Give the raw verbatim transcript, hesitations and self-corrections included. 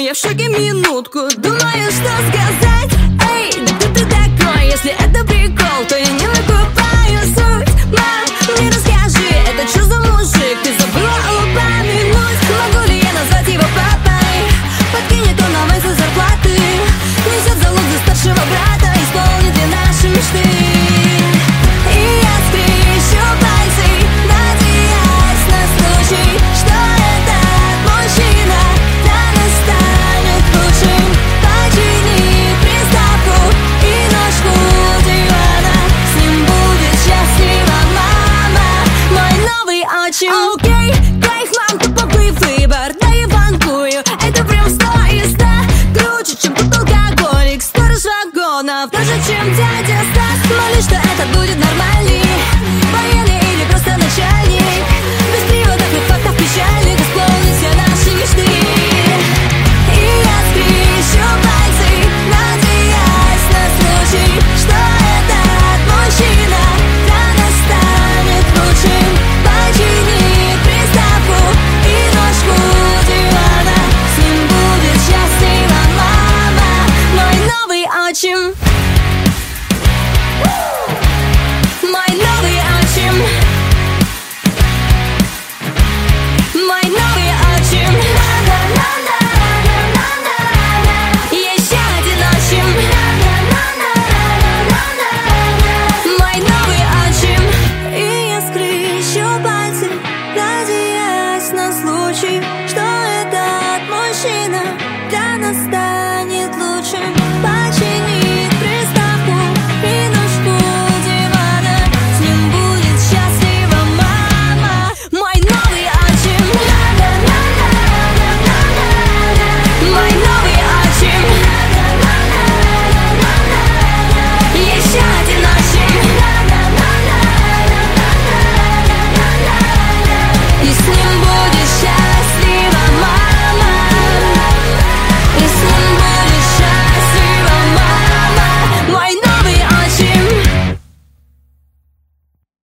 Я в шоке минутку, думаю, что сказать. Эй, да кто ты такой? Если это прикол, то я не выкупаю суть. Мам, мне расскажи, это что за мужик? Ты забыла упомянуть? Могу ли я назвать его папой? Подкинет он нам из-за зарплаты, несет залог за старшего брата, исполнит ли наши мечты. И я скрещу пальцы, надеясь на случай, что этот мужчина для нас станет лучшим. Почини приставку и ножку дивана, с ним будет счастлива мама, мой новый отчим. Окей, кайф, мам, топовый выбор, да я банкую, это прям сто из ста. Круче, чем тот алкоголик, сторож вагонов, даже чем дядя Стас. Молюсь, что это будет нормальный, военный или просто начальник, без приводов и фактов печальных, исполнит все наши мечты. И я скрещу пальцы, надеясь на случай, что этот мужчина для нас станет лучшим. Почини приставку и ножку дивана, с ним будет счастлива мама, мой новый отчим.